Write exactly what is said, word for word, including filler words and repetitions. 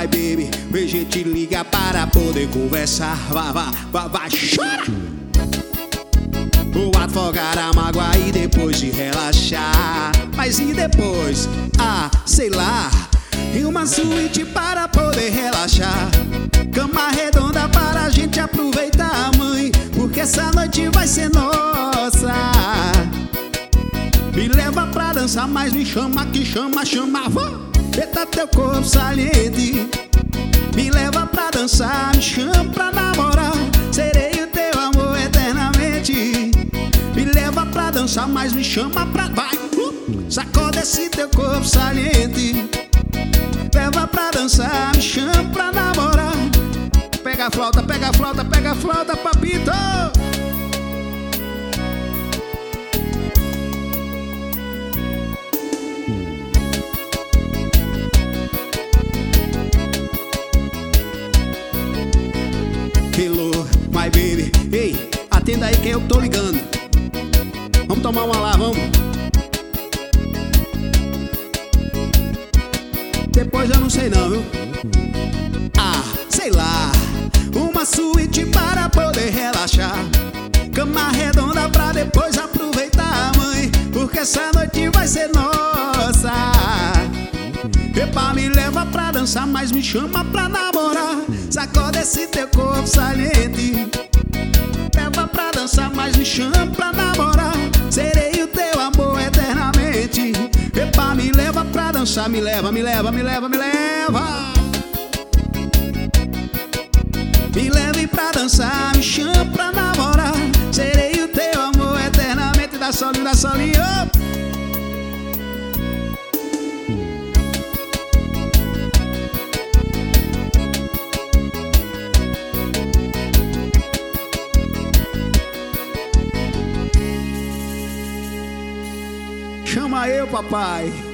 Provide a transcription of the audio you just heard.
my baby, a gente liga para poder conversar. Vá, vá, vá, vá, chora! Vou afogar a mágoa e depois de relaxar. Mas e depois? Ah, sei lá. Em uma suíte para poder relaxar. Cama redonda para a gente aproveitar, mãe, porque essa noite vai ser nossa. Me leva pra dançar, mas me chama que chama, chama. Eita, teu corpo saliente. Me leva pra dançar, me chama pra namorar. Serei o teu amor eternamente. Me leva pra dançar, mas me chama pra... Vai! Uh! Sacode esse teu corpo saliente. Leva pra dançar, me chama pra namorar. Pega a flauta, pega a flauta, pega a flauta, papito. Hello, my baby. Ei, atenda aí que eu tô ligando. Vamos tomar uma lá, vamos. Depois eu não sei não, viu? Ah, sei lá. Uma suíte para poder relaxar. Cama redonda pra depois aproveitar, mãe, porque essa noite vai ser nossa. Epa, me leva pra dançar, mas me chama pra namorar. Sacode esse teu corpo saliente. Leva pra dançar, mas me chama pra namorar. Serei o teu amor eternamente. Epa, me leva pra dançar, me leva, me leva, me leva, me leva. Me leve pra dançar, me chama pra namorar. Serei o teu amor eternamente. Dá solinho, dá solinho. Chama eu, papai.